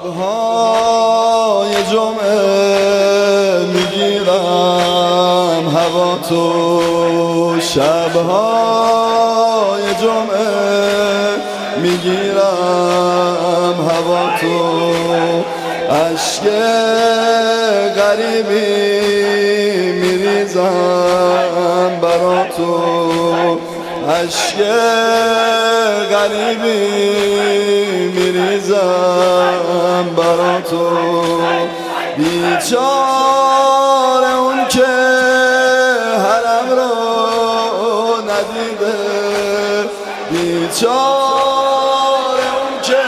شب‌های جمعه میگیرم هوا تو، شب‌های جمعه میگیرم هوا تو، اشک غریبی میریزم برا تو، اشک غریبی میریزم برا تو، بیچاره اون که حرم رو ندیده، بیچاره اون که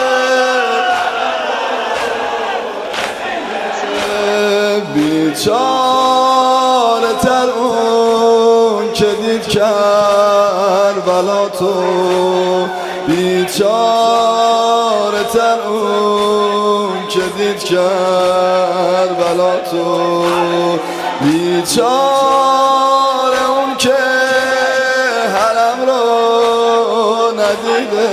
بیچاره تر اون که دید کربلا تو، بیچاره تر اون که دید کربلا تو، بیچاره اون که حرم رو ندیده.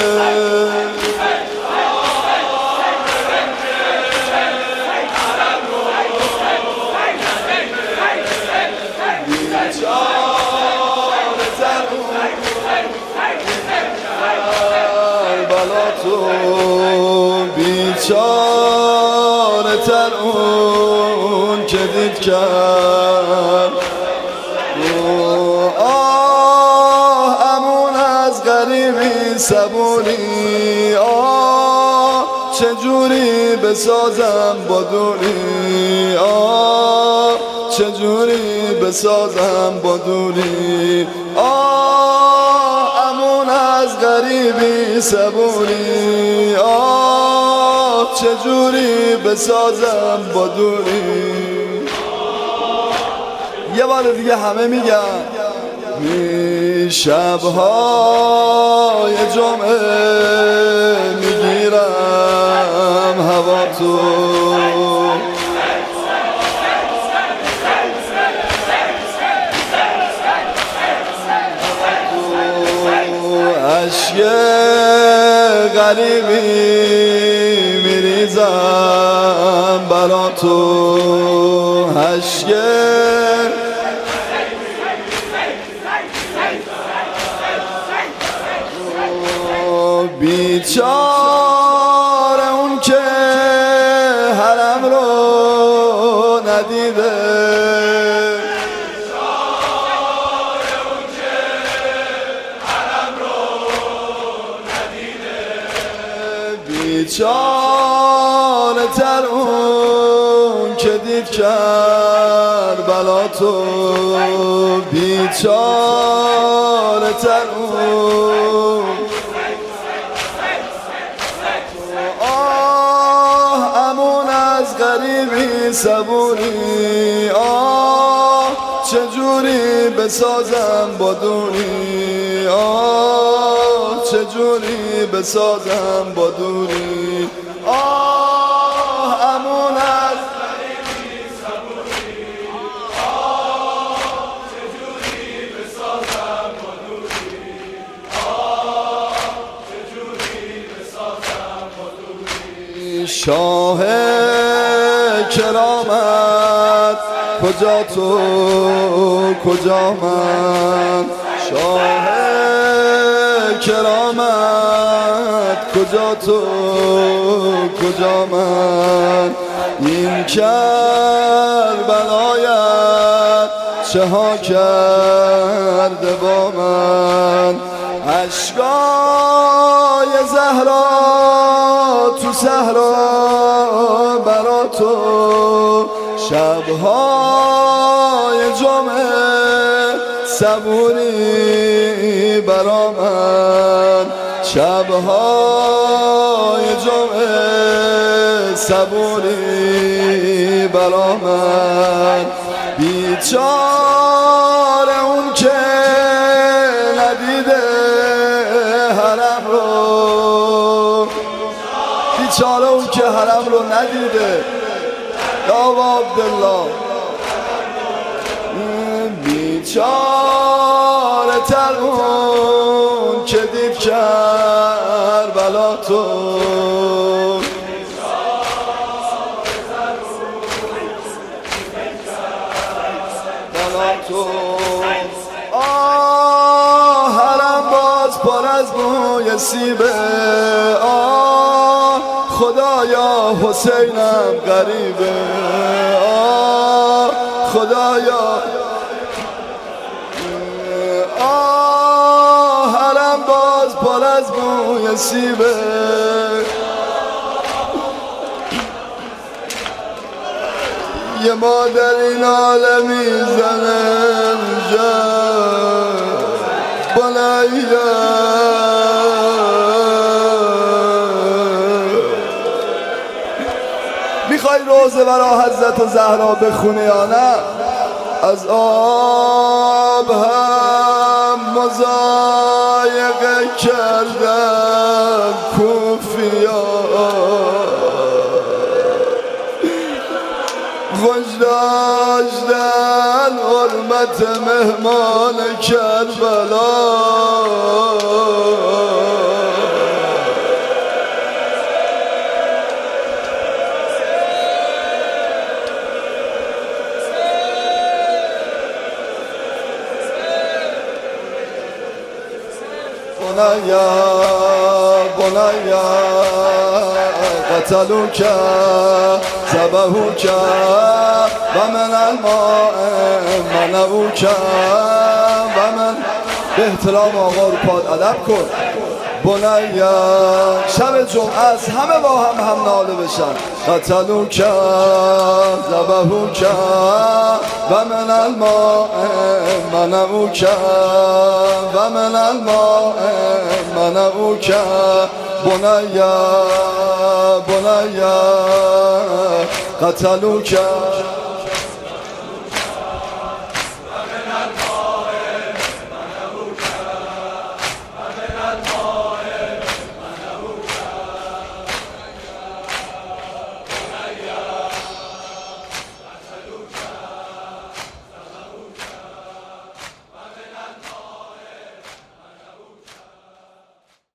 بیچاره تر اون که دید کرد، آه امون از غریبی صبوری، آه چجوری بسازم با دوری، آه چجوری بسازم با دوری، آه امون از غریبی صبوری، آه چجوری بسازم با دوری. یه بار دیگه همه میگن شب‌های جمعه میگیرم هوا تو، اشک غریبی میریزم برا تو، اشک بیچاره اون که حرم رو ندیده، بیچاره تر اون که دید کربلا تو، بیچاره تر اون، آه امون از غریبی صبوری، آه چجوری بسازم با دوری، آه چجوری بسازم با دوری، آه امون از غریبی صبوری، آه چجوری بسازم با دوری، آه چجوری بسازم با دوری. شاه کرامت کجا تو کجا من، شاه کرامت کجا تو کجا من، این کربلایت چه ها کرده با من، اشکای زهرا تو صحرا برا تو، شب‌های جمعه صبوری برا من، شب‌های جمعه صبوری برا من، بیچاره اون که ندیده حرم رو، بیچاره اون که حرم رو ندیده. یا عبدالله بیچاره تر اون که دید کربلا تو، نصیبه آه خدایا حسینم غریبه آه خدایا آه حرم باز پر از بوی سیبه یه مادر این عالم میزنه بنایه میخوای روزه برا حضرت زهرا بخونه یا نه؟ از آب هم مضایقه کردن کوفیا خوش داشتن حرمت مهمان کربلا بنایا بنایا قتلوک ذبحوک و من الماء منعوک و من به احترام آقا رو پاد ادب کن بنایا شب جمعه است همه با هم ناله بشن قتلوک ذبحوک و من الماء منعوک و من الماء منعوک بنایا بنایا قتلوک